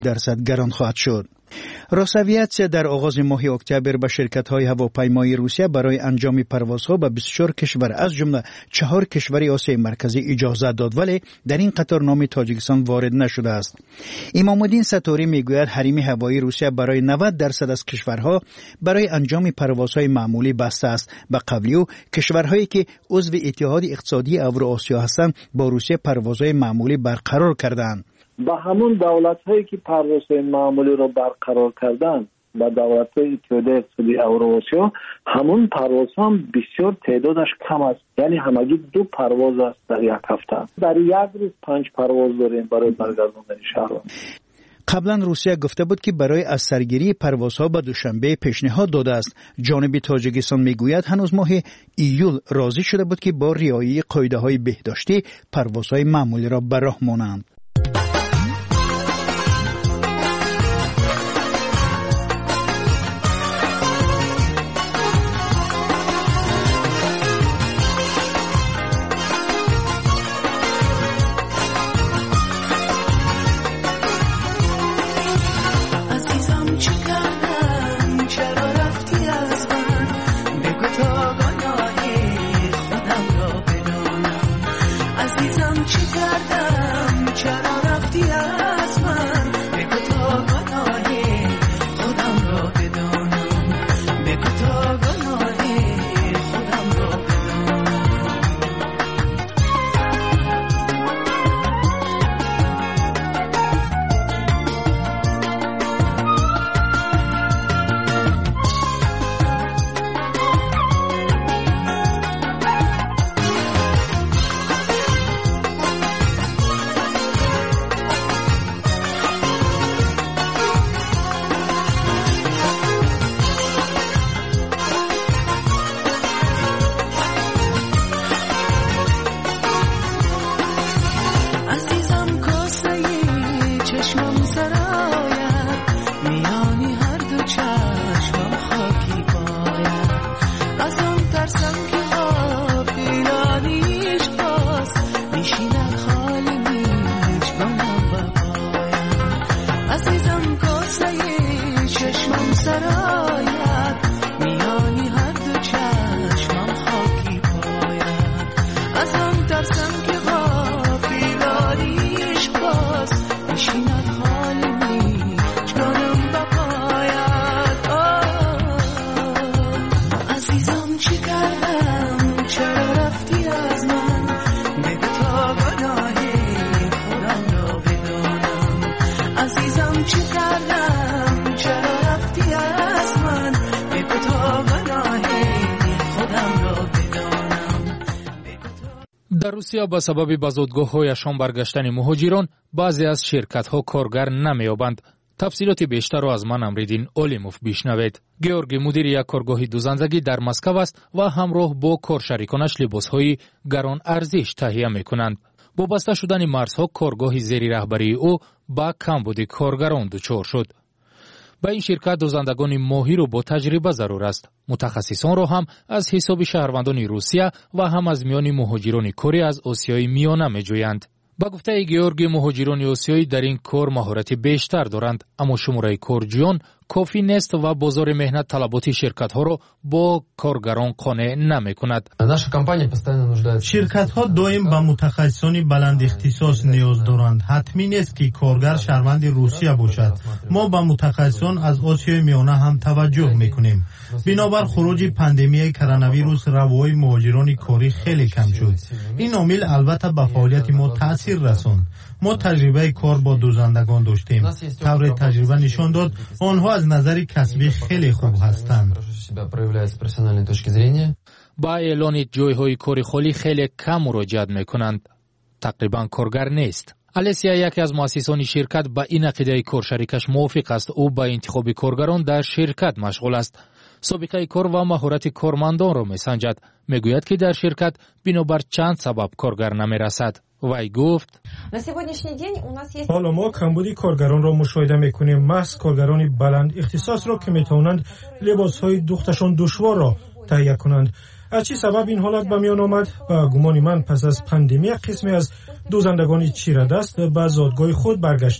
درصد گران خواهد شد. روسویاتسیا در آغاز ماه اکتبر به شرکت‌های هواپیمایی روسیه برای انجام پروازها به 24 کشور از جمله 4 کشور آسیای مرکزی اجازه داد، ولی در این قطار نام تاجیکستان وارد نشده است. امام‌الدین ستوری میگوید حریم هوایی روسیه برای 90% از کشورها برای انجام پروازهای معمولی بسته است. به قول او کشورهایی که عضو اتحاد اقتصادی اوراسیا هستند با روسیه پروازهای معمولی برقرار کردند. با همون دولت‌هایی که پروازهای معمولی را برقرار کردند با دولت‌های اتحاد اقتصادی اوراسیا، همون پروازها هم بسیار تعدادش کم است، یعنی همگی 2 پرواز است در یک هفته. در یک روز 5 پرواز داریم برای برگرداندن شهرها. قبلا روسیه گفته بود که برای از سرگیری پروازها به دوشنبه پیشنهاد داده است. جانب تاجیکستان میگوید هنوز ماه ایول راضی شده بود که با رعایت قاعده‌های بهداشتی پروازهای معمولی را به راه مانند. در روسیه با سبب به زادگاه‌هایشان برگشتن مهاجران بعضی از شرکت‌ها کارگر نمی‌یابند. تفصیلات بیشتر را از من امریدین اولیموف بشنوید. گیورگی مدیر یک کارگاه دوزندگی در مسکو است و همراه با کارشریکانش لباس‌های گران ارزش تهیه می‌کنند. با بسته شدن مرزها کارگاه زیر رهبری او با کمبود کارگران دچار شد. با این شرکت دوزندگان ماهر و با تجربه ضرور است. متخصصان را هم از حساب شهروندان روسیه و هم از میان مهاجران کاری از آسیای میانه می‌جویند. با گفته گیورگی مهاجران آسیایی در این کار مهارت بیشتر دارند، اما شماره کارجویان کافی نیست و بازار مهنت طلبات شرکت‌ها را با کارگران قانع نمی‌کند. شرکت‌ها دائم به متخصصان بلند اختصاص نیاز دارند. حتمی نیست که کارگر شهروند روسیه باشد. ما به متخصصان از آسیای میانه هم توجه می‌کنیم. بنابر خروج پاندمی کرونا ویروس روای مهاجران کاری خیلی کم شد. این عامل البته به فعالیت ما تأثیر رساند. ما تجربه کار با دوزندگان داشتیم. طور تجربه نشان داد آنها از نظر کسبی خیلی خوب هستند. با اعلان جایهای کاری خالی خیلی کم مراجعت میکنند. تقریبا کارگر نیست. الیسیا یکی از مؤسسان شرکت با این عقیده کارشریکش موافق است. او با انتخاب کارگران در شرکت مشغول است. سابقه کار و مهارت کارمندان را میسنجد. میگوید که در شرکت بنابر چند سبب کارگر نمیرسد. وی گفت حالا ما کمبودی کارگران را مشاهده میکنیم. محض کارگران بلند اختصاص را که میتوانند لباسهای دوختشان دشوار را تهیه کنند. از چه سبب این حالت به میان آمد؟ با گمان من پس از پاندمی قسمی از دوزندگان چیره دست به زادگاه خود برگشتند.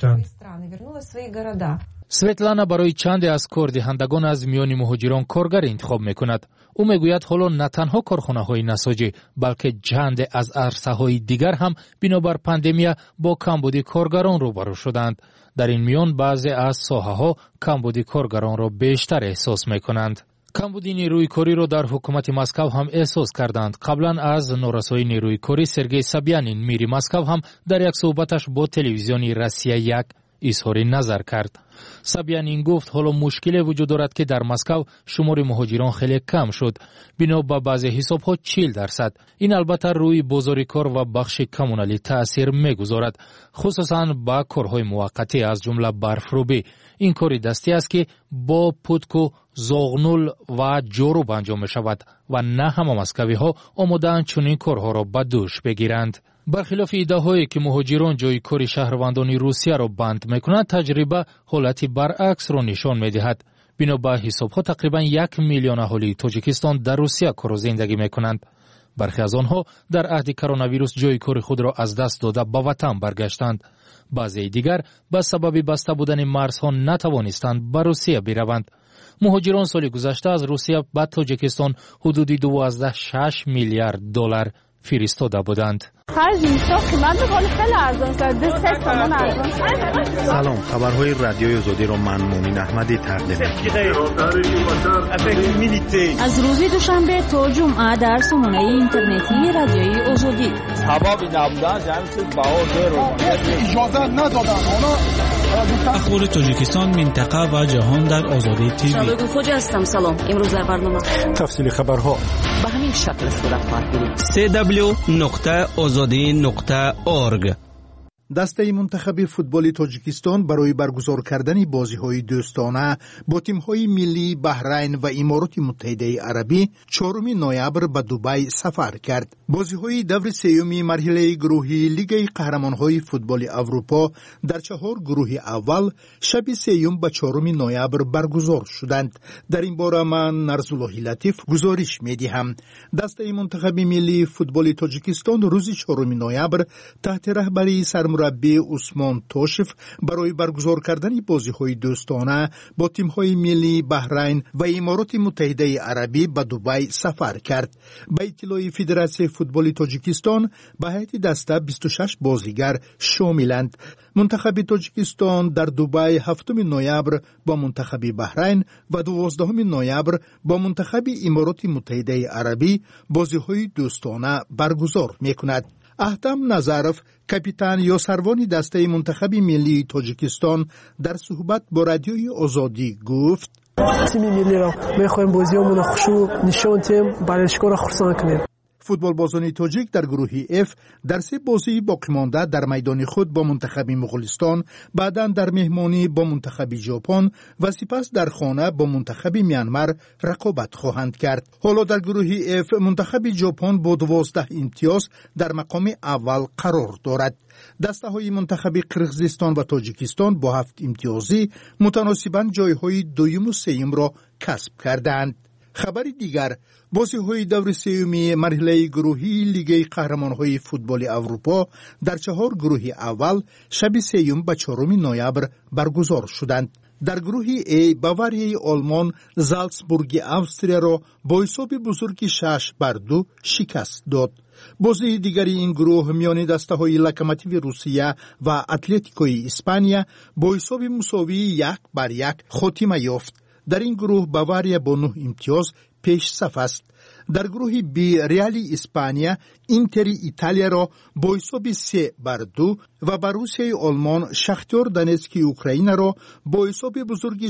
светлана барои чанде аз кордиҳандагон аз миёни муҳоҷирон коргар интихоб мекунад. ӯ мегӯяд ҳоло на танҳо корхонаҳои насоҷӣ, балки чанде аз арсаҳои дигар ҳам бинобар пандемия бо камбуди коргарон рӯбарӯ шуданд. дар ин миён баъзе аз соҳаҳо камбуди коргаронро бештар эҳсос мекунанд. камбуди нерӯи кориро дар ҳукумати Москав ҳам эҳсос карданд. қаблан аз норасои нерӯи корӣ Сергей Собянин, мири Москав, ҳам дар як суҳбаташ бо телевизиони Россия-1 изҳори назар кард. Собянин гуфт ҳоло мушкиле вуҷуд дорад ки дар Москав шумори муҳоҷирон хеле кам шуд, бино ба баъзе ҳисобҳо 40%. ин албатта рӯи бозори кор ва бахши коммуналӣ таъсир мегузорад, хусусан ба корҳои муваққатӣ аз ҷумла барфрӯбӣ. ин кори дастӣ аст ки бо путку, зоғнул ва ҷоруб анҷом мешавад ва на ҳама москавиҳо омодаанд чунин корҳоро ба дӯш бигиранд. бархилофи иддаҳое ки муҳоҷирон ҷойи кори шаҳрвандони Русияро банд мекунанд, таҷриба ҳолати баръаксро нишон медиҳад. бино ба ҳисобҳо тақрибан 1 миллион аҳолии Тоҷикистон дар Русия кору зиндагӣ мекунанд. бархе аз онҳо дар аҳди коронавирус ҷойи кори худро аз даст дода ба ватан баргаштанд. баъзеи дигар ба сабаби баста будани марзҳо натавонистанд ба Русия бираванд. муҳоҷирон соли гузашта аз Русия ба Тоҷикистон ҳудуди $12.6 миллиард фиристода буданд. салом, хабарҳои радиои озодиро ман Муъмин Аҳмадӣ тақдим мекунам. аз рӯзи душанбе то ҷумъа дар сомонаи интернетии радиои озодӣ. сабаби набудан ҷамъи баҳо зеро иҷоза надоданд. ахбори Тоҷикистон, минтақа ва ҷаҳон дар Озодӣ ТВ. Шалои Хоҷа ҳастам. Салом. имрӯз дар барнома тафсили хабарҳо ба ҳамин шакл сурат хоҳад гирифт. www.ozodin.org. дастаи мунтахаби футболи Тоҷикистон барои баргузор кардани бозиҳои дӯстона бо тимҳои миллии Баҳрайн ва Имороти Муттаҳидаи Арабӣ 4 ноябр ба Дубай сафар кард. бозиҳои даври сеюми марҳилаи гурӯҳии Лигаи қаҳрамонҳои футболи Аврупо дар 4 гурӯҳи аввал шаби 3 ба 4 ноябр баргузор шуданд. дар ин бора ман Нарзуллоҳи Латиф гузориш медиҳам. дастаи мунтахаби миллии футболи Тоҷикистон рӯзи 4 ноябр таҳти раҳбарии мурабби Усмон Тошев барои баргузор кардани бозиҳои дӯстона бо тимҳои миллии Баҳрайн ва Имороти Муттаҳидаи Арабӣ ба Дубай сафар кард. ба иттилои Федератсияи футболи Тоҷикистон ба ҳайати даста 26 бозигар шомиланд. мунтахаби Тоҷикистон дар Дубай 7 ноябр бо мунтахаби Баҳрайн ва 12 ноябр бо мунтахаби Имороти Муттаҳидаи Арабӣ бозиҳои дӯстона баргузор мекунад. аҳтам Назаров, капитан ё сарвони дастаи мунтахаби миллии Тоҷикистон, дар суҳбат бо радиои Озодӣ гуфт: тими миллиро мехоҳем бозиҳоамонро хушу нишон тем барашкора хурсанд кунем. футболбозони тоҷик дар гурӯҳи F дар 3 бозии боқимонда дар майдони худ бо мунтахаби Муғулистон, баъдан дар меҳмонӣ бо мунтахаби Ҷопон ва сипас дар хона бо мунтахаби Мянмар рақобат хоҳанд кард. ҳоло дар гурӯҳи F мунтахаби Ҷопон бо 12 имтиёз дар мақоми аввал қарор дорад. дастаҳои мунтахаби Қирғизистон ва Тоҷикистон бо 7 имтиёзӣ мутаносибан ҷойҳои 2-ю 3-юмро касб кардаанд. хабари дигар, бозиҳои даври сеюми марҳилаи гурӯҳии Лигаи қаҳрамонҳои футболи Аврупо дар 4 гурӯҳи аввал шаби 3 ба 4 ноябр баргузор шуданд. дар гурӯҳи A Баварияи Олмон Залцбурги Австрияро бо ҳисоби бузурги 6-2 шикаст дод. бозии дигари ин гурӯҳ миёни дастаҳои Локомотиви Русия ва Атлетикои Испания бо ҳисоби мусовии 1-1 хотима ёфт. дар ин гурӯҳ Бавария бо 9 имтиёз пешсаф аст. дар гурӯҳи Б Реали Испания Интери Италияро бо ҳисоби 3-2 ва Борусияи Олмон Шахтёр Донецкии Украинаро бо ҳисоби бузурги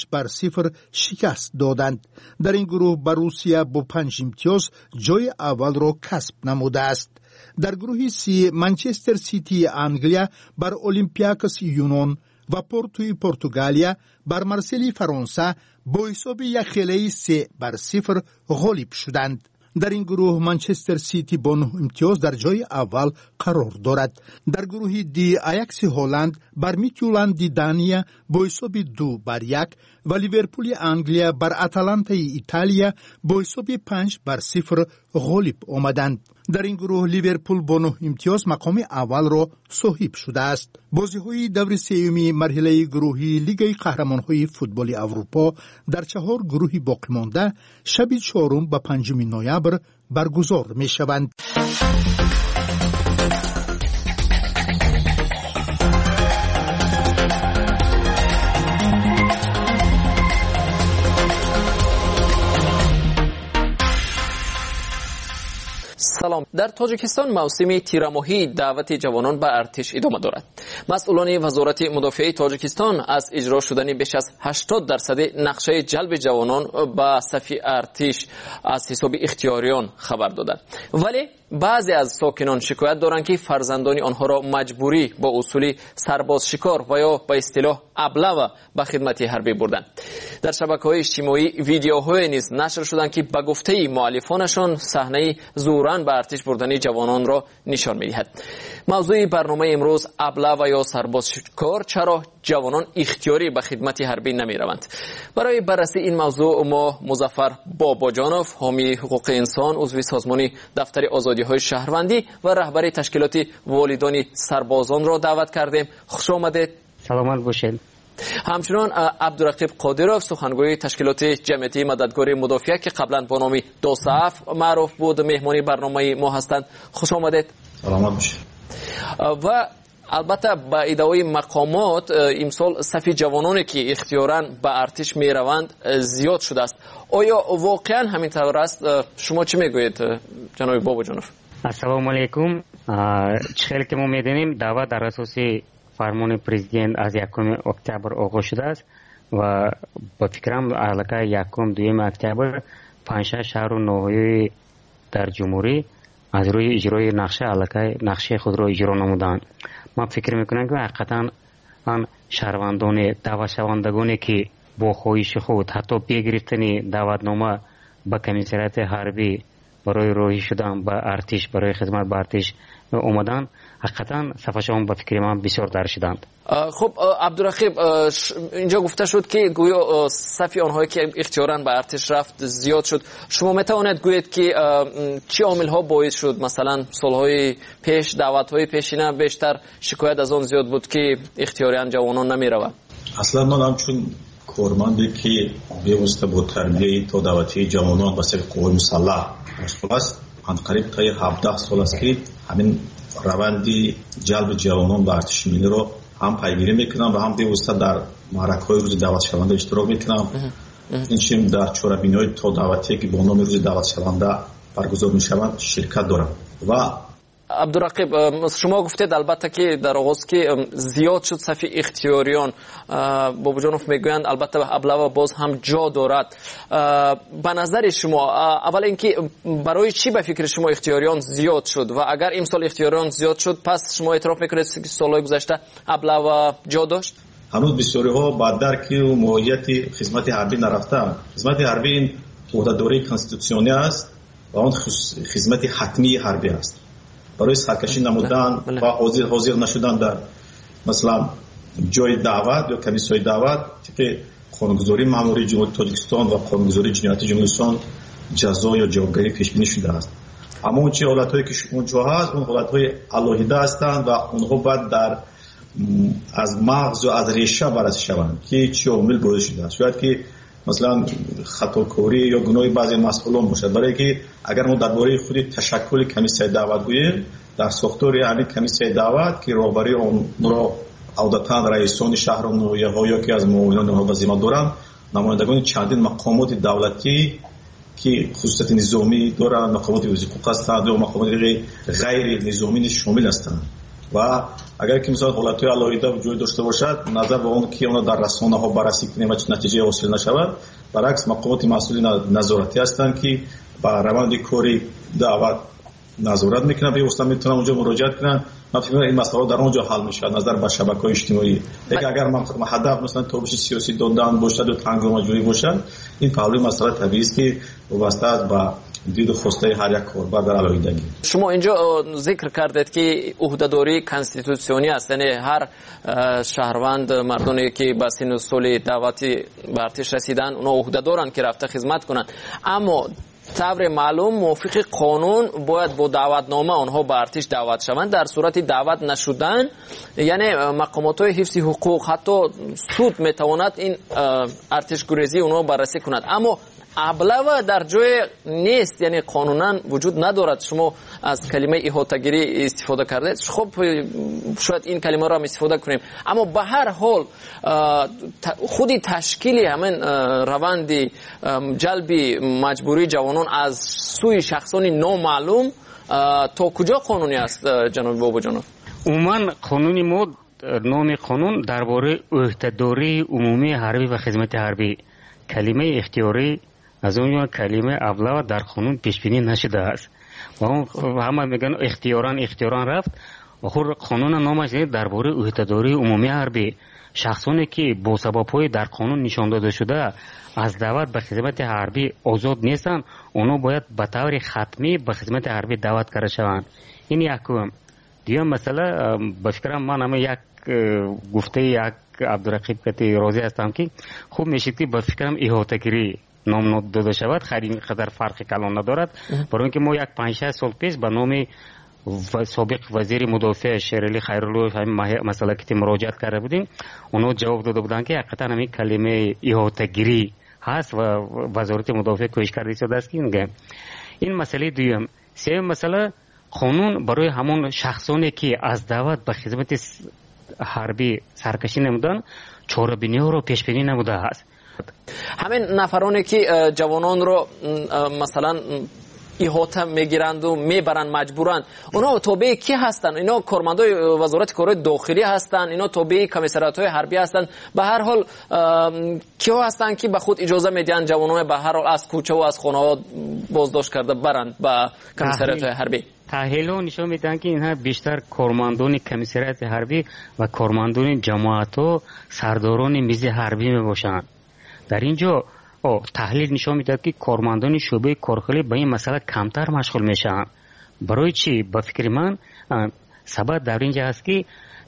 6-0 шикаст доданд. дар ин гурӯҳ Борусия бо 5 имтиёз ҷои аввалро касб намудааст. дар гурӯҳи С Манчестер Ситии Англия бар Олимпиакоси Юнон ва Портуи Португалия бар Марсели Фаронса бо ҳисоби 1-0 ғолиб шуданд. дар ин гурӯҳ Манчестер Сити бо 9 имтиёз дар ҷои аввал қарор дорад. дар гурӯҳи Д Аякси Ҳолланд бар Митюланди Дания бо ҳисоби 2-1 ва Ливерпули Англия бар Аталантаи Италия бо ҳисоби 5-0 ғолиб омаданд. در این گروه لیورپول با 9 امتیاز مقام اول را صاحب شده است. بازی‌های دور سوم مرحله گروهی لیگ قهرمان‌های فوتبال اروپا در 4 گروه باقی مانده شب 4 و 5 نوامبر برگزار می‌شوند. سلام. در تاجیکستان موسم تیرماهی دعوت جوانان به ارتش ادامه دارد. مسئولان وزارت مدافعه تاجیکستان از اجرا شدن بیش از 80% نقشه جلب جوانان به صف ارتش از حساب اختیاریان خبر دادند. ولی بعضی از ساکنان شکایت دارند که فرزندان آنها را مجبوری با اصول سرباز شکار و یا به اصطلاح ابله به خدمت حربی بردند. در شبکه‌های اجتماعی ویدیوهای نیز نشر شدند که به گفته مؤلفانشان صحنه زوران به ارتش بردن جوانان را نشان می‌دهد. موضوع برنامه امروز ابله و یا سرباز شکار، چرا جوانان اختیاری به خدمت حربی نمی‌روند؟ برای بررسی این موضوع ما مظفر باباجانوف، حامی حقوق انسان، عضو سازمان دفتر آزادی‌های شهروندی و رهبر تشکیلات والدان سربازان را دعوت کردیم. خوش آمدید. سلامت باشید. همچنان عبدالرقیب قادروف، سخنگوی تشکیلات جمعیتی مددکار مدافع که قبلا با نام دوصف معروف بود، مهمانی برنامه ما هستند. خوش آمدید. سلامت باشید. و البته با ادعای مقامات امسال صف جوانانی که اختیاراً به ارتش می روند زیاد شده است. آیا واقعا همینطور است؟ شما چی میگویید جناب باباجانوف؟ السلام علیکم. چخیلی که ما میدونیم دعوت در اساس فرمان پرزیدنت از 1 اکتبر آغاز شده است و با فکرم علاقه 1 2 اکتبر 5 شهر و ناحیه در جمهوری از روی اجرای نقشه خود را اجرا نمودند. من فکر میکنم که حقیقتا آن شهروندان دعوت شوندگانی که با خواهش خود حتی بگرفتن دعوتنامه به کمیسریت حربی برای راهی شدن به ارتش، برای خدمت به ارتش اومدن، حقیقتا صفشان به فکر من بسیار در شدند. خب عبدالرقیب، اینجا گفته شد که گویا صف آنهایی که اختیاراً به ارتش رفت زیاد شد. شما میتوانید گویید که چه عامل‌ها باعث شد؟ مثلا سالهای پیش، دعوت‌های پیشینه بیشتر شکایت از آن زیاد بود که اختیاراً جوانان نمی‌روند. اصلا من همچون کارمندی که بیوسته با تربیه تا دعوتی جوانان به صف قوای مسلح مشغول است، من قریب تا 17 سال است که همین روندی جلب جوانان به ارتش ملی رو هم پیگیری میکنم و هم بیوسته در معرکه‌های روز دعوت شونده اشتراک میکنم. این چیم در چهاربینی‌های تا دعوتی که با نام روز دعوت شونده برگزار میشوند شرکت دارم. و عبدالرقیب، شما گفتید البته که در آغاز که زیاد شد صف اختیاریان، باباجانوف میگویند البته ابله و باز هم جا دارد. به نظر شما اول اینکه برای چی به فکر شما اختیاریان زیاد شد و اگر امسال اختیاریان زیاد شد پس شما اعتراف میکنید که سالهای گذشته ابله و جا داشت؟ هنوز بسیاری ها با درک و موقعیت خدمت حربی نرفتند. خدمت حربی این عهده‌داری کانستیتوسیونی است و آن خدمت حتمی حربی است. برای سرکشی نمودن و حاضر نشدن در مثلا جای دعوت یا کمیسیون دعوت که قانونگذاری ماموری جمهوری تاجیکستان و قانونگذاری جنایت جمهوری اسلامی جزا یا جوابگری پیش بینی شده است. اما اون چه حالتایی که اونجا هست اون حالتهای علاهیده هستند و اونها باید در از مغز و از ریشه بررسی شوند که چه عامل باعث شده است. شاید که مثلا خطاکاری یا گناه بعضی مسئولان باشد، برای که اگر ما درباره خود تشکل کمیسیون دعوت گوییم در ساختار یعنی کمیسیون دعوت که راهبری اون را عادتاً رئیسان شهر و ناحیه‌ها یا که از معاونان اونها وظیفه دارند، نمایندگان چندین مقامات دولتی که خصوصیت نظامی دارند، مقامات وظیفه هستند و مقامات غیر نظامی شامل هستند. و اگر که مثلا حالتهای علاهیده وجود داشته باشد نظر به اون که اونا در رسانه‌ها بررسی کنیم و نتیجه حاصل نشود، برعکس مقامات مسئول نظارتی هستند که بر روند کاری دعوت نظارت میکنن، به اصلا میتونن اونجا مراجعت کنن. من فکر می‌کنم این مسئله در اونجا حل میشه نظر به شبکه‌های اجتماعی. اگر هدف مثلا تابش سیاسی دادن باشد و تنگ جویی باشد، این پهلوی مسئله طبیعی است که وابسته است به دید و خواسته هر یک کاربر در علاهیدگی. شما اینجا ذکر کردید که عهده‌داری کانستیتوسیونی است، یعنی هر شهروند مردانی که به سن و سال دعوتی به ارتش رسیدن اونا عهده دارن که رفته خدمت کنن. اما طور معلوم موافق قانون باید با دعوتنامه آنها به ارتش دعوت شوند. در صورت دعوت نشدن یعنی مقامات های حفظ حقوق حتی سود میتواند این ارتش گریزی اونها بررسی کند، اما ابله در جای نیست، یعنی قانونا وجود ندارد. شما از کلمه احاطه‌گیری استفاده کردید، خب شاید این کلمه را هم استفاده کنیم، اما به هر حال خودی تشکیل همین روند جلب مجبوری جوانان از سوی شخصان نامعلوم تا کجا قانونی است جناب بابا جانب؟ عموما قانونی ما نام قانون درباره عهده‌داری عمومی حربی و خدمت حربی، کلمه اختیاری از اون کلمه ابله در قانون پیش بینی نشده است و همه میگن اختیاران رفت. آخر قانون نامش درباره عهده‌داری عمومی حربی، شخصانی که با سبب‌های در قانون نشان داده شده از دعوت به خدمت حربی آزاد نیستند، اونا باید به طور ختمی به خدمت حربی دعوت کرده شوند. این یکم. دیگه مسئله به فکرم من همه یک گفته یک عبدالرقیب کتی راضی هستم که خوب میشید که به فکرم احاطه‌گیری نام داده شود، خیلی قدر فرق کلان ندارد، برای اینکه ما یک 5-6 سال پیش به نام سابق وزیر مدافع شیرعلی خیرالله همین مسئله که مراجعت کرده بودیم، اونا جواب داده بودن که حقیقتا همین کلمه احاطه‌گیری هست و وزارت مدافع کوشش کرده شده است که این مسئله دوم. سوم مسئله قانون برای همون شخصانی که از دعوت به خدمت حربی سرکشی نمودن چاره‌بینی رو پیش بینی نموده است. همین نفرانی که جوانان رو مثلا احاطه میگیرند و میبرند مجبورند، اونا تابع کی هستند؟ اینا کارمندای وزارت کارهای داخلی هستند؟ اینا تابع کمیسریات‌های حربی هستند؟ به هر حال کیا هستند که به خود اجازه میدن جوانان به هر حال از کوچه و از خانه‌ها بازداشت کرده برند به کمیسریات‌های حربی؟ تحلیل‌ها نشون میدن که اینها بیشتر کارمندان کمیسریات حربی و کارمندان جماعت و سرداران میز حربی میباشند. در اینجا تحلیل نشون میده که کارمندان شعبه کارخانه به این مسئله کمتر مشغول میشن. برای چی؟ به فکر من سبب در اینجا هست که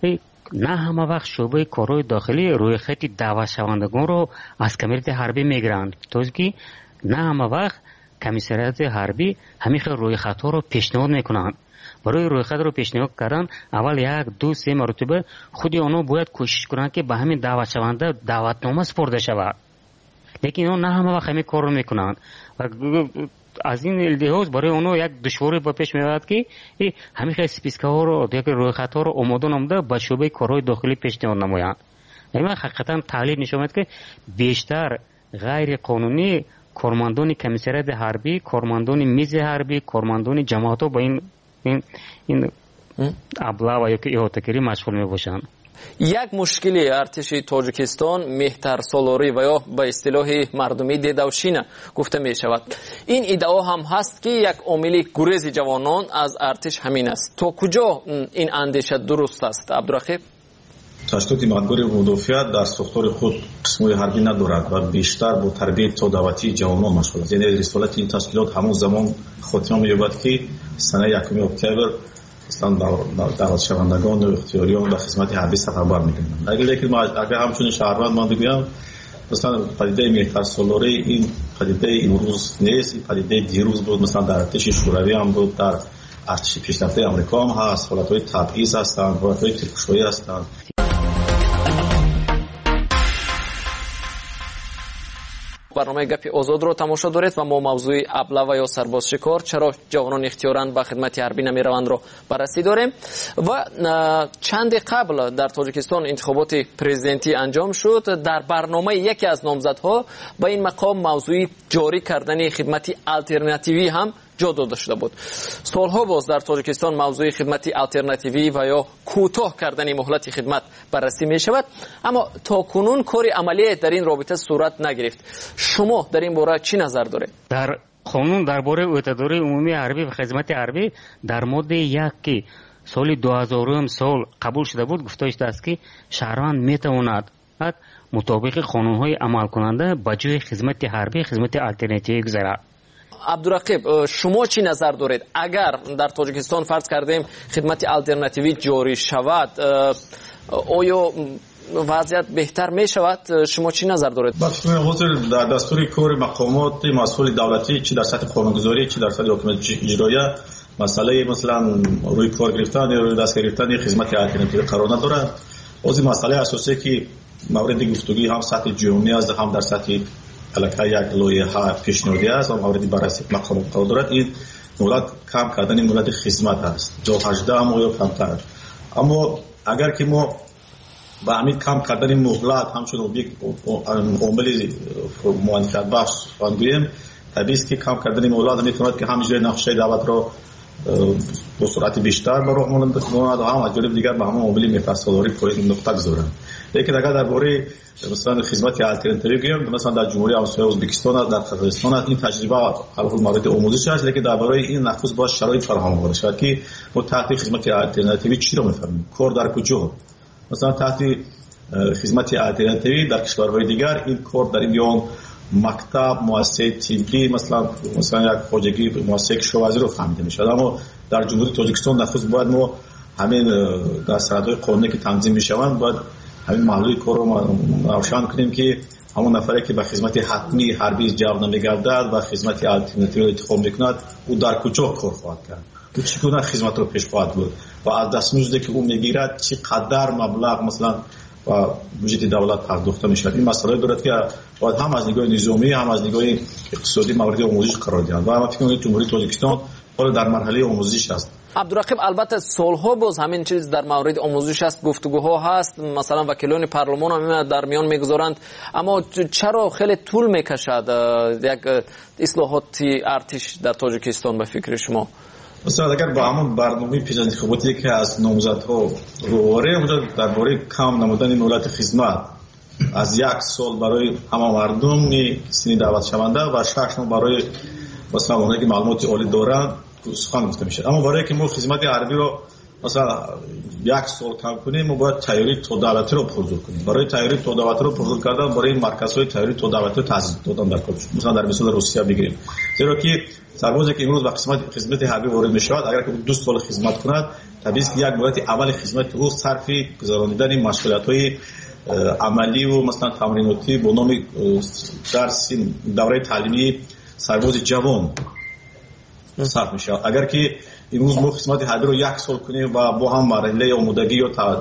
نه همه وقت شعبه کارهای داخلی روی خط دعوت شوندگان رو از کمیسریات حربی میگیرند، توی که نه همه وقت کمیسریات حربی همیشه روی خطا رو پیشنهاد میکنند. برای روی خط رو پیشنهاد کردن اول 1-2-3 مرتبه خودی آنها باید کوشش کنند که به همین دعوت شونده دعوتنامه سپرده شود، لیکن اونا نه همه وقت همین کار رو میکنند و از این لحاظ برای اونها یک دشواری با پیش میاد که همیشه سپیسکه ها رو دیگه روی خط ها رو آماده نموده به شعبه کارهای داخلی پیشنهاد نمایند. این حقیقتا تحلیل نشون میده که بیشتر غیر قانونی کارمندان کمیسریات حربی، کارمندان میز حربی، کارمندان جماعت ها با این ابله و یک احاطه‌گیری مشغول میباشند. یک مشکلی ارتش تاجیکستان مهتر سالاری و یا به اصطلاح مردمی دیدوشینه گفته می شود. این ادعا هم هست که یک عامل گریز جوانان از ارتش همین است. تا کجا این اندیشه درست است عبدالرقیب؟ تشکیلات مجبوری مدافعیت در ساختار خود قسم‌های حربی ندارد و بیشتر با تربیت تا دعوتی جوانان مشغول است. یعنی رسالت این تشکیلات همون زمان خاتمه می‌یابد که سنه 1 اکتبر اصلا دعوت شوندگان و اختیاریان در خدمت حربی سفربر می‌کنند. اگر همچون شهروند من بگویم مثلا پدیده مهتر سالاری این پدیده امروز نیست، این پدیده دیروز بود. مثلا در ارتش شوروی هم بود، در ارتش پیشرفته آمریکا هم هست. حالت‌های تبعیض هستند، حالت‌های ترکشایی هستند. برنامه گپی آزاد رو تماشا دارید و ما موضوع ابله و یا سربازشکار چرا جوانان اختیارند به خدمت حربی نمیروند رو بررسی داریم. و چند قبل در تاجیکستان انتخابات پرزیدنتی انجام شد. در برنامه یکی از نامزدها به این مقام موضوع جاری کردن خدمت آلترناتیوی هم جا داده شده بود. سالها باز در تاجیکستان موضوع خدمت آلترناتیوی و یا کوتاه کردن مهلت خدمت بررسی می شود، اما تا کنون کاری عملی در این رابطه صورت نگرفت. شما در این باره چی نظر دارید؟ در قانون درباره عهده‌داری عمومی حربی و خدمت حربی در ماده 1 که سال 2000 سال قبول شده بود گفته شده است که شهروند می تواند مطابق قانون‌های عمل کننده به جای خدمت حربی خدمت آلترناتیوی گذارد. عبدالرقیب شما چی نظر دارید؟ اگر در تاجیکستان فرض کردیم خدمت آلترناتیوی جاری شود، آیا وضعیت بهتر می شود؟ شما چی نظر دارید؟ حضور در دستور کار مقامات مسئول دولتی چه در سطح قانونگذاری چه در سطح حکومت اجرایی مسئله مثلا روی کار گرفتن یا روی دست گرفتن خدمت الترناتیوی قرار ندارد. از این مسئله اساسی که مورد گفتگوی هم سطح جمهوری است هم در سطح علاقه یک لایحه پیشنهادی است و مورد بررسی مقامات قرار دارد. این مورد کم کردن مورد خدمت است 18 ماه یا کمتر. اما اگر که ما با همین کم کردن مهلت همچون یک عامل موفقیت بخش بگوییم، طبیعی است که کم کردن مهلت میتواند که همینجوری نقشه دعوت را با سرعت بیشتر به راه ماند و هم از جانب دیگر به همون عامل میفصلواری پایین نقطه گذارند. لیکن اگر درباره مثلا خدمت الترناتیوی بگیم، مثلا در جمهوری همسایه ازبکستان در قزاقستان این تجربه حالا مورد آموزش است، لیکن درباره این نخست باید شرایط فراهم آورده شود که ما تحت خدمت الترناتیوی چی را میفهمیم، کار در کجا. مثلا تحت خدمت الترناتیوی در کشورهای دیگر این کار در این مکتب مؤسسه طبی مثلا یک خواجگی مؤسسه کشاورزی رو فهمیده میشه. اما در جمهوری تاجیکستان نخست باید ما همین در سرحدهای قانونی که تنظیم میشوند باید همین محدوده کار رو روشن کنیم که همون نفری که به خدمت حتمی حربی جلب نمیگردد و خدمت الترناتیوی انتخاب میکند او در کجا کار خواهد کرد، او چگونه خدمت رو پیش خواهد برد و از دستمزدی که او میگیرد چقدر مبلغ مثلا و بودجه دولت پرداخته میشود. این مسئله دارد که باید هم از نگاه نظامی هم از نگاه اقتصادی مورد آموزش قرار دهند و من فکر می‌کنم جمهوری تاجیکستان حالا در مرحله آموزش است. عبدالرقیب، البته سالها باز همین چیز در مورد آموزش است، گفتگوها هست، مثلا وکیلان پارلمان هم در میان میگذارند، اما چرا خیلی طول میکشد یک اصلاحاتی ارتش در تاجیکستان به فکر شما؟ مثلا اگر با همون برنامه پیش از انتخاباتی که از نامزدها رواره اونجا درباره کم نمودن مهلت خدمت از 1 سال برای همه مردم سنی دعوت شونده و 6 ماه برای مثلا اونایی که معلومات عالی دارند سخن گفته میشه. اما برای که ما خدمت حربی رو مثلا 1 سال کم کنیم ما باید تیاری تا دولتی رو پرزور کنیم. برای تیاری تا دولتی رو پرزور کردن برای مرکزهای تیاری تا دولتی رو تزریق دادن در کار. مثلا در مثال روسیه بگیریم، زیرا که سربازی که امروز به خدمت حربی وارد میشود اگر که 2 سال خدمت کند طبیعی است که یک مدت اول خدمت او صرف گذراندن مشغولیت‌های عملی و مثلا تمریناتی با نام درس دوره تعلیمی سرباز جوان صرف میشه. اگر که امروز ما خدمت حربی رو 1 سال کنیم و با هم مرحله آمادگی یا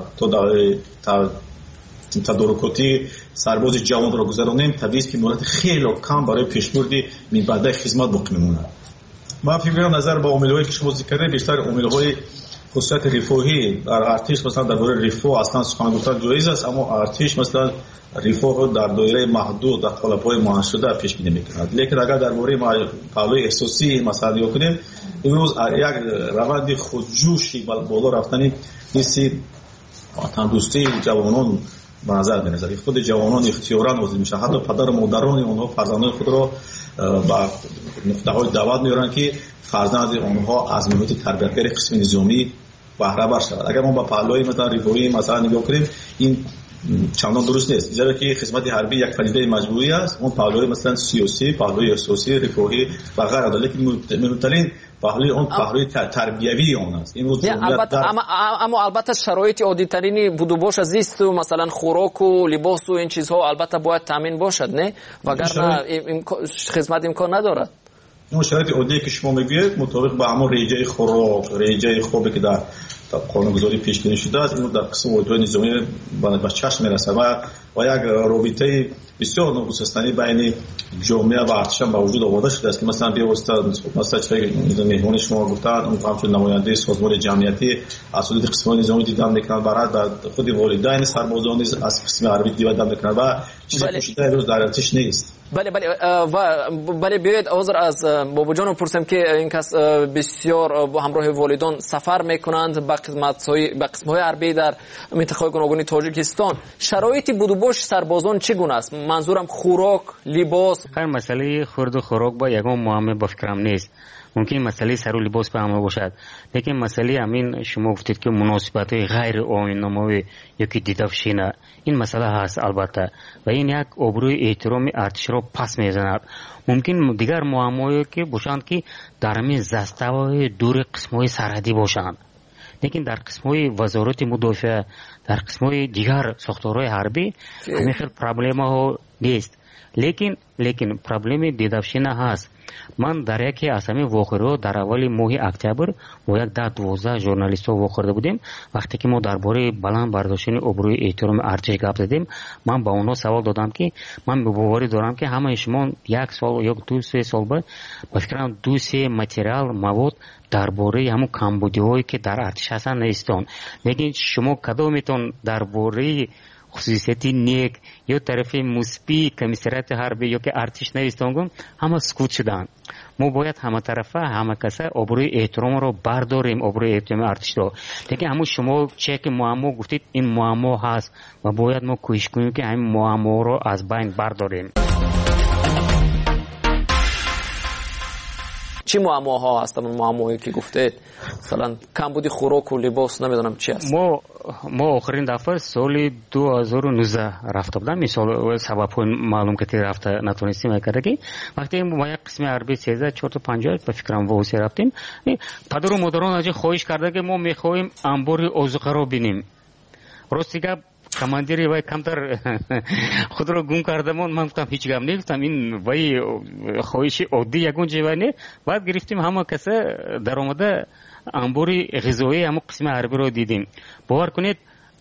تدارکاتی سرباز جوان رو گذرانیم طبیعی است که مدت خیلی کم برای پیشبردی بعد خدمت باقی میمونه. من فکر می‌کنم نظر با عامل‌هایی که شما ذکر کردید بیشتر عامل‌های خصوصیت رفاهی در ارتش مثلا درباره رفاه اصلا سخن گفتن جایز است، اما ارتش مثلا رفاه رو در دایره محدود در قالب‌های معین شده پیش بینی می‌کند. لیکن اگر درباره پهلوی احساسی مثلا نگاه کنیم امروز یک روند خودجوشی بالا رفتنی نیست تندرستی جوانان به نظر می‌رسد. خود جوانان اختیاراً وارد میشن، حتی پدر و مادران اونها فرزندان خود را با نقطه‌های دعوت می‌آورند که فرزند اونها از محیط تربیتگری قسم نظامی بهره بر شود. اگر ما با پهلوی مثلا رفاهی مثلا نگاه کنیم این چندان درست نیست، زیرا که خدمت حربی یک پدیده مجبوری است. اون پهلوی مثلا سیاسی، پهلوی احساسی، رفاهی و غیره، لیکن مهمترین پهلوی اون پهلوی تربیوی اون است. این اما البته شرایط عادی ترینی بود و باشه، زیست و مثلا خوراک و لباس و این چیزها البته باید تامین باشد، نه وگرنه خدمت امکان ندارد. اون شرایط عادی که شما میگید مطابق با همون ریجه خوراک، ریجه خوابی که در قانونگذاری پیش بینی شده است، این در قسم واحدهای نظامی به چشم میرسه و یک رابطه بسیار ناگسستنی بین جامعه و ارتش با وجود آورده شده است که مثلا بی‌واسطه مثلا چه مهمون شما گفتن اون همچون نماینده سازمان جمعیتی از حدود قسم نظامی دیدن میکنن، برای در خود والدین سربازان از قسم حربی دیدن میکنن و چیزی پوشیده روز در ارتش نیست. بله بیاید حاضر از بابا جان پرسیم که این کس بسیار با همراه والدان سفر میکنند به قسم‌های حربی در منطقه گوناگون تاجیکستان. شرایط بود و باش سربازان چگونه است؟ منظورم خوراک، لباس. هر مسئله خورد و خوراک با یگان معامله با فکرم نیست. ممکن مسئله سر و لباس به همه باشد، لیکن مسئله همین شما گفتید که مناسبت های غیر آیین‌نامه‌ای یکی دیدافشینه، این مسئله هست البته و این یک آبروی احترام ارتش را پس میزند. ممکن دیگر معامله‌ای که باشند که در همین زسته‌های دور قسم‌های سرحدی باشند، لیکن در قسم‌های وزارت مدافع در قسم‌های دیگر ساختارهای حربی همین خیلی پرابلم‌ها نیست. لیکن پرابلم دیدافشینه هست. من در یکی از همین واقعه در اول ماه اکتبر با یک 12 ژورنالیست واخورده بودیم. وقتی که ما درباره بلند برداشتن ابروی احترام ارتش گپ زدیم، من با اونها سوال دادم که من باوری دارم که همه شما یک سال یا 2-3 سال بعد با فکرم 2-3 متریال مواد درباره همون کمبودی‌هایی که در ارتش هستن نیستن. لیکن شما کدومتون درباره خصوصیتی نیک یا طرف مثبت کمیسریت حربی یا که ارتش نیستن همه سکوت شدن. ما باید همه طرفه همه کسا ابروی احترام رو برداریم، ابروی احترام ارتش رو. دیگه همون شما چک معما گفتید این معما هست و باید ما کوشش کنیم که همین معما رو از بین برداریم. چی معماها هستن معماهایی که گفتید؟ مثلا کمبودی خوراک و لباس نمیدونم چی هست. ما آخرین دفعه سال 2019 رفته بودم. مثال سبب معلوم که رفته نتونستیم کردیم. وقتی ما یک قسم عربی 13 4 تا 50 به فکرم واسه رفتیم. پدر و مادران از خواهش کرده که ما میخوایم انبار آذوقه رو ببینیم. راستیگه کماندیری وای کمتر خود رو گم کردم. من گفتم هیچ گام نگفتم، این وای خواهش عادی یگون چیزی نه. بعد گرفتیم همه کسا در اومده انباری غذایی همون قسم عربی رو دیدیم. باور کنید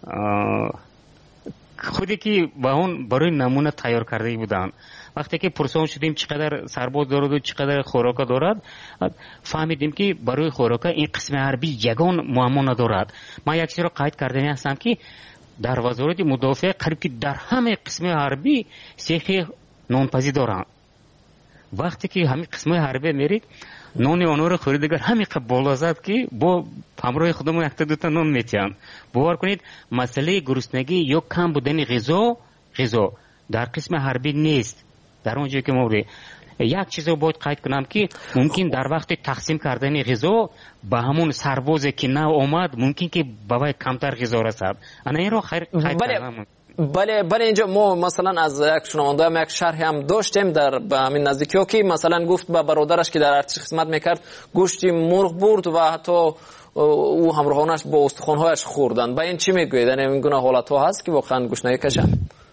خودی که با اون برای نمونه تیار کرده بودن. وقتی که پرسان شدیم چقدر سرباز دارد و چقدر خوراک دارد، فهمیدیم که برای خوراک این قسم عربی یگان معما ندارد. من یک چیز رو قید کرده هستم که در وزارت مدافع قریب که در همه قسم حربی سیخ نانپزی دارن. وقتی که همین قسم حربی میرید نان آنها رو خریدگر همین بالا زد که با همراه خودمون یک تا دو تا نان میتیم. باور کنید مسئله گرسنگی یا کم بودن غذا در قسم حربی نیست. در اونجایی که ما یک چیز رو باید قید کنم که ممکن در وقت تقسیم کردن غذا به همون سربازی که نه اومد ممکن که بابای کمتر غذا رسد. انا این رو خیر کردم. بله اینجا ما مثلا از یک شنونده هم یک شرح هم داشتیم در همین نزدیکی ها که مثلا گفت به برادرش که در ارتش خدمت میکرد گوشتی مرغ برد و حتی او همراهانش با استخوان‌هایش خوردن. با این چی میگوید؟ یعنی این گونه حالت ها هست که واقعا گوش نکشن؟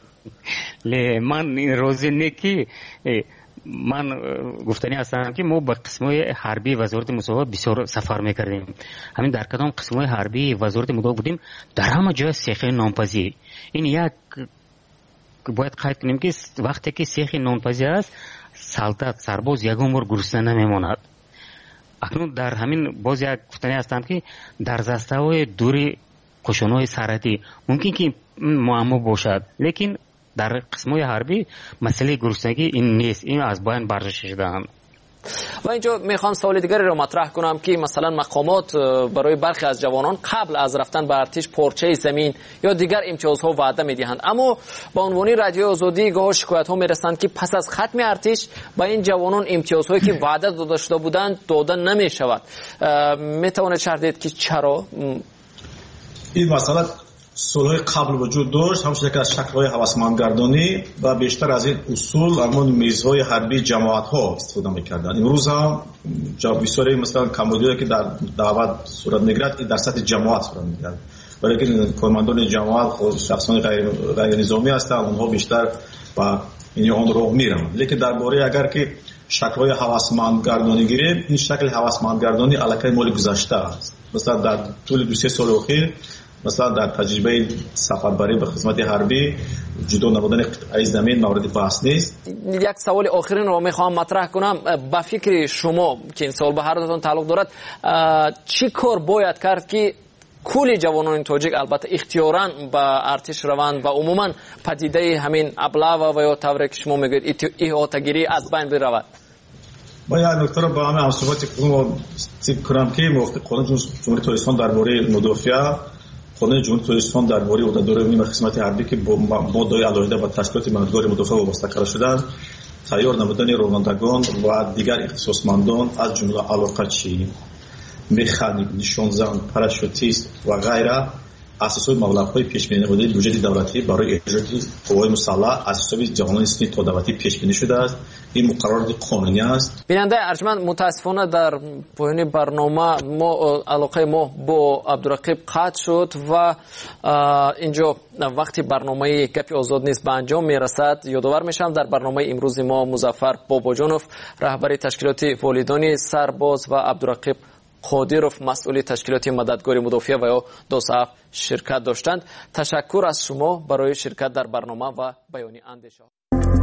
من این روزی نکی من گفتنی هستم که ما با قسمای حربی وزارت مدافع بسیار سفر میکردیم. همین در کدام قسمای حربی وزارت مدافع بودیم در همه جای سیخ نانپزی. این یک باید قید کنیم که وقتی که سیخ نانپزی است سلطت سرباز یگان بار گرسنه نمیماند. اکنون در همین باز یک گفتنی هستم که در دسته‌های دوری کشونهای سرحدی ممکن که معما باشد، لیکن در قسمای حربی مسئله گرسنگی این نیست، این از بین برداشته شده‌اند. و اینجا میخوام سوال دیگری رو مطرح کنم که مثلا مقامات برای برخی از جوانان قبل از رفتن به ارتش پارچه زمین یا دیگر امتیازها وعده میدهند، اما با عنوان رادیو آزادی گاه شکایت ها میرسند که پس از ختم ارتش با این جوانان امتیازهایی که وعده داده شده بودند داده نمیشود. میتوانید شرح دهید که چرا این مسئله سالهای قبل وجود داشت؟ همچنین که از شکل‌های هوسمندگردانی و بیشتر از این اصول همون میزهای حربی جماعت‌ها استفاده می‌کردند. امروز هم بسیاری مثلا کمبودی که در دعوت صورت می‌گیرد این در سطح جماعت صورت می‌گیرد، برای که کارمندان جماعت خود شخصان غیر نظامی هستند، اونها بیشتر با این اون رو میرن. لیکن درباره اگر که شکل‌های هوسمندگردانی گیریم، این شکل هوسمندگردانی علاقه مال گذشته است. مثلا در طول 2-3 سال اخیر مثلا در تجربه سفربری به خدمت حربی جدا نبودن قطعه زمین مورد بحث نیست. یک سوال آخرین رو میخوام مطرح کنم. با فکر شما که این سوال به هر دوتون تعلق دارد، چی کار باید کرد که کل جوانان تاجیک البته اختیاراً به ارتش روند و عموما پدیده همین ابلاغ و یا طوری که شما میگید احاطه‌گیری از بین برود؟ با یک نکته رو با همه همصحبت کنم که موافق قانون جمهوری تاجیکستان درباره مدافع، قانون جمهوری تاجیکستان درباره عهدهداران و خدمت حربی که با ماده‌های علاوه با تشکیلات مددگار مدافع وابسته کرده شدند، تیار نمودن رانندگان و دیگر اختصاصمندان از جمله علاقه‌چی، مکانیک، نشانزن، پاراشوتیست و غیره از حساب مبلغ‌های پیش‌بینی نموده بودجه دولتی برای اجرای قوای مسلح از حساب جوانان سنی تا دولتی پیش‌بینی شده است این مقررات قانونی است. بیننده ارجمند، متاسفانه در پایان برنامه ما علاقه ما با عبدالرقیب قطع شد و اینجا وقتی برنامه گپ آزاد نیست به انجام میرسد. یادآور میشم در برنامه امروز ما مظفر باباجانوف رهبر تشکیلات والدان سرباز و عبدالرقیب قادیروف مسئول تشکیلات مددگار مدافع و یا داسعف شرکت داشتند. تشکر از شما برای شرکت در برنامه و بیان اندیشه.